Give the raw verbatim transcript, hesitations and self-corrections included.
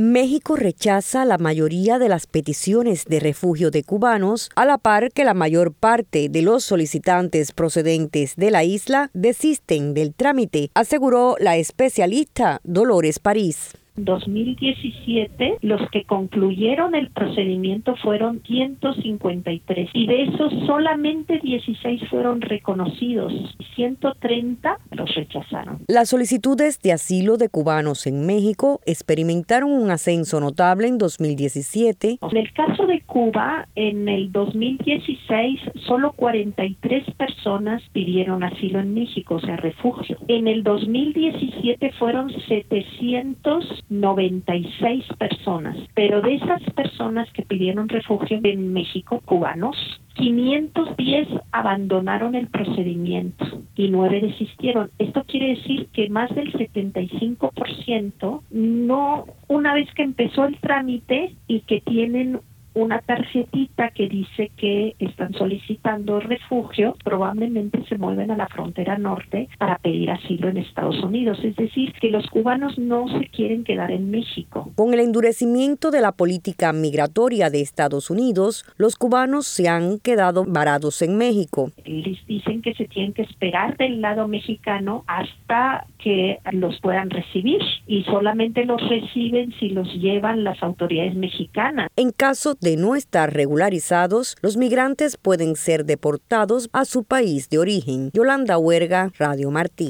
México rechaza la mayoría de las peticiones de refugio de cubanos, a la par que la mayor parte de los solicitantes procedentes de la isla desisten del trámite, aseguró la especialista Dolores París. dos mil diecisiete, los que concluyeron el procedimiento fueron ciento cincuenta y tres y de esos solamente dieciséis fueron reconocidos, ciento treinta los rechazaron. Las solicitudes de asilo de cubanos en México experimentaron un ascenso notable en dos mil diecisiete. En el caso de Cuba, en el dos mil dieciséis, solo cuarenta y tres personas pidieron asilo en México, o sea, refugio. En el dos mil diecisiete fueron setecientos noventa y seis personas, pero de esas personas que pidieron refugio en México, cubanos, quinientos diez abandonaron el procedimiento y nueve desistieron. Esto quiere decir que más del setenta y cinco por ciento no, una vez que empezó el trámite y que tienen una tarjetita que dice que están solicitando refugio, probablemente se mueven a la frontera norte para pedir asilo en Estados Unidos. Es decir, que los cubanos no se quieren quedar en México. Con el endurecimiento de la política migratoria de Estados Unidos, los cubanos se han quedado varados en México. Les dicen que se tienen que esperar del lado mexicano hasta que los puedan recibir y solamente los reciben si los llevan las autoridades mexicanas. En caso de no estar regularizados, los migrantes pueden ser deportados a su país de origen. Yolanda Huerga, Radio Martí.